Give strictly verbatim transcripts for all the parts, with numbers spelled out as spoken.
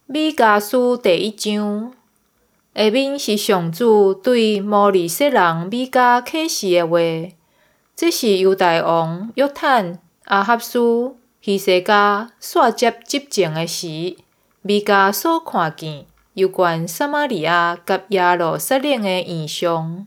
米迦书第一章，下面是上主对摩利色人米迦启示的话。这是犹大王约坦、阿哈斯、希西家煞接执政的时，米迦所看见有关撒玛利亚甲耶路撒冷的异象。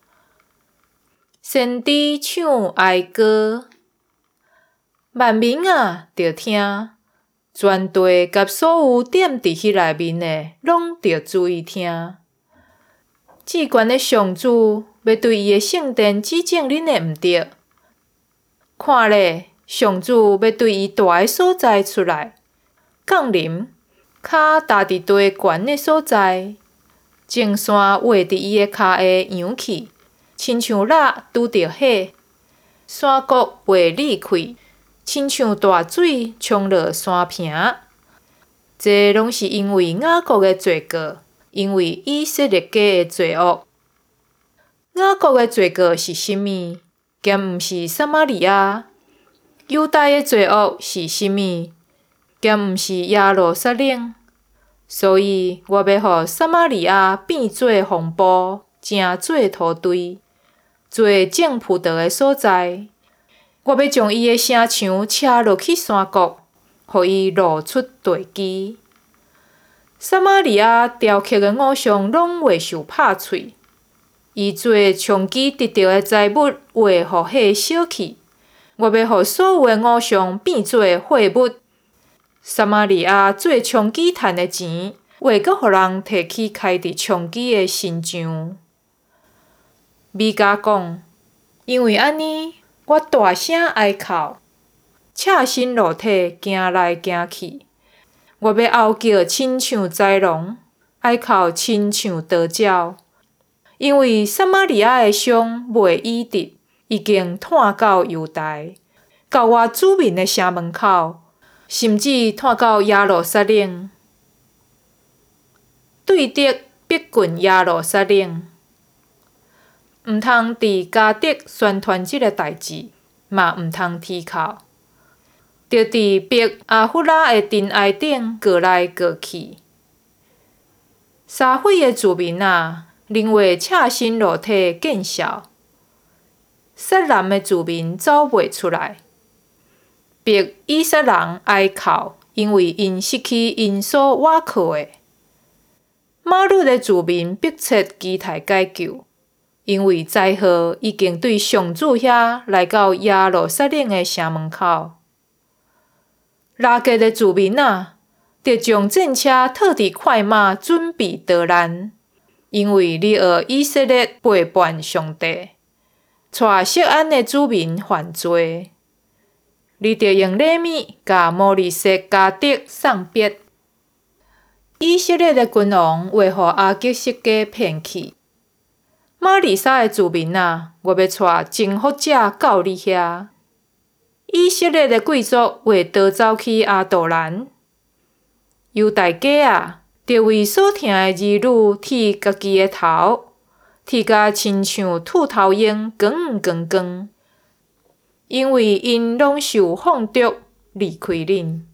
先知唱哀歌，万民啊，着听！全地甲所有踮伫迄内面的，拢着注意听。至悬的上主要对伊的圣殿指正恁的毋对。看咧，上主要对伊住的所在出来，降临，脚踏伫地悬的所在，前山画伫伊的骹下扬起，亲像蜡拄着火，山谷会裂开。亲像大水冲落山坪，这拢是因为雅各的罪过，因为以色列家的罪恶。雅各的罪过是甚物？兼毋是撒玛利亚。犹大的罪恶是甚物？兼毋是耶路撒冷。所以我要互撒玛利亚变做荒埔，成做土堆，做种葡萄的所在。我要将伊的城墙车落去山谷，互伊露出地基。撒玛利亚雕刻的偶像拢袂受拍碎，伊做长期得到的财物会互火烧去。我要互所有的偶像变做废物。撒玛利亚做长期趁的钱，会阁互人摕去开伫长期的新墙。米迦讲，因为安尼。我大声哀哭，赤身裸体行来行去。我要嗷叫，亲像豺狼；哀哭，亲像刀鸟。因为撒玛利亚的伤未医治，已经探到犹大，到我子民的城门口，甚至探到耶路撒冷。对敌逼近耶路撒冷。毋通伫加德宣传即个代志，嘛毋通啼哭，着伫逼阿弗拉的尘埃顶过来过去。撒毁的子民啊，宁为赤身裸体见笑；撒南的子民走袂出来，逼以色列人哀哭，因为因失去因所倚靠的。马律的子民迫切期待解救。因为灾祸已经对上主遐来到耶路撒冷的城门口，拉结的子民啊，得将战车套伫快马，准备逃难。因为你学以色列背叛上帝，带锡安的子民犯罪，你得用礼物甲摩利色加德送别。以色列的君王会互阿吉色家骗去。玛利沙的子民啊，我要带征服者到你遐。以色列的贵族会逃走去阿杜兰。犹大家啊，着为所疼的儿女剃家己的头，剃甲亲像兔头鹰，光光光，因为因拢受放逐离开恁。